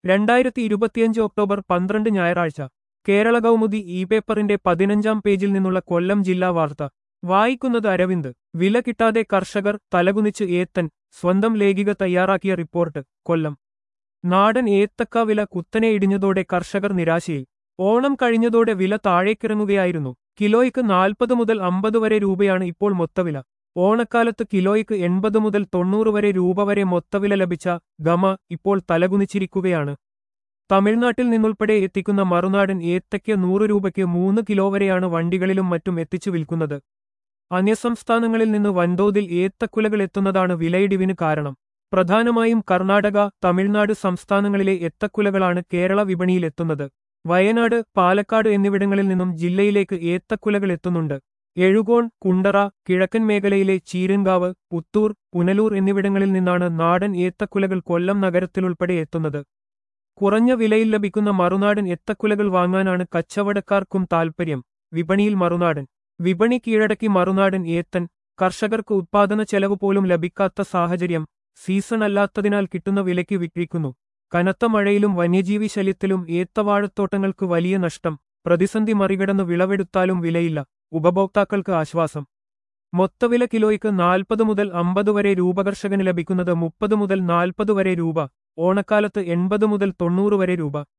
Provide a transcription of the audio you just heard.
2025 October 12 ഞായറാഴ്ച Kerala Kaumudi E പേപ്പറിന്റെ 15-ാം പേജിൽ നിന്നുള്ള കൊല്ലം ജില്ലാ വാർത്ത വായിക്കുന്നത് അരവിന്ദ്. വില കിട്ടാതെ കർഷകർ തലകുനിച്ച് ഏത്തൻ, സ്വന്തം ലേഖിക തയ്യാറാക്കിയ റിപ്പോർട്ട്. കൊല്ലം. നാടൻ ഏത്തക്ക വില കുത്തനെ ഇടിഞ്ഞതോടെ കർഷകർ നിരാശയിൽ. ഓണം കഴിഞ്ഞതോടെ വില താഴേക്കിറങ്ങുകയായിരുന്നു. കിലോയ്ക്ക് 40 മുതൽ 50 വരെ രൂപയാണ് ഇപ്പോൾ മൊത്തവില. ഓണക്കാലത്ത് കിലോയ്ക്ക് 80 മുതൽ 90 വരെ രൂപ വരെ മൊത്തവില ലഭിച്ച ഗമ ഇപ്പോൾ തലകുനിച്ചിരിക്കുകയാണ്. തമിഴ്നാട്ടിൽ നിന്നുൾപ്പെടെ എത്തിക്കുന്ന മറുനാടൻ ഏത്തയ്ക്ക് 100 രൂപയ്ക്ക് 3 കിലോ വരെയാണ് വണ്ടികളിലും മറ്റും എത്തിച്ചു വിൽക്കുന്നത്. അന്യസംസ്ഥാനങ്ങളിൽ നിന്ന് വൻതോതിൽ ഏത്തക്കുലകൾ എത്തുന്നതാണ് വിലയിടിവിന് കാരണം. പ്രധാനമായും കർണാടക, തമിഴ്നാട് സംസ്ഥാനങ്ങളിലെ ഏത്തക്കുലകളാണ് കേരള വിപണിയിലെത്തുന്നത്. വയനാട്, പാലക്കാട് എന്നിവിടങ്ങളിൽ നിന്നും ജില്ലയിലേക്ക് ഏത്തക്കുലകൾ എത്തുന്നുണ്ട്. എഴുകോൺ, കുണ്ടറ, കിഴക്കൻ മേഖലയിലെ ചീരൻകാവ്, പുത്തൂർ, പുനലൂർ എന്നിവിടങ്ങളിൽ നിന്നാണ് നാടൻ ഏത്തക്കുലകൾ കൊല്ലം നഗരത്തിലുൾപ്പെടെ എത്തുന്നത്. കുറഞ്ഞ വിലയിൽ ലഭിക്കുന്ന മറുനാടൻ ഏത്തക്കുലകൾ വാങ്ങാനാണ് കച്ചവടക്കാർക്കും താൽപ്പര്യം. വിപണിയിൽ മറുനാടൻ വിപണി കീഴടക്കി മറുനാടൻ ഏത്തൻ. കർഷകർക്ക് ഉത്പാദന ചെലവ് പോലും ലഭിക്കാത്ത സാഹചര്യം. സീസൺ അല്ലാത്തതിനാൽ കിട്ടുന്ന വിലയ്ക്ക് വിക്രിക്കുന്നു. കനത്ത മഴയിലും വന്യജീവി ശല്യത്തിലും ഏത്തവാഴത്തോട്ടങ്ങൾക്ക് വലിയ നഷ്ടം. പ്രതിസന്ധി മറികടന്ന് വിളവെടുത്താലും വിലയില്ല. ഉപഭോക്താക്കൾക്ക് ആശ്വാസം. മൊത്തവില കിലോയ്ക്ക് 40 മുതൽ 50 വരെ രൂപ, കർഷകന് ലഭിക്കുന്നത് 30 മുതൽ 40 വരെ രൂപ. ഓണക്കാലത്ത് 80 മുതൽ 90 വരെ രൂപ.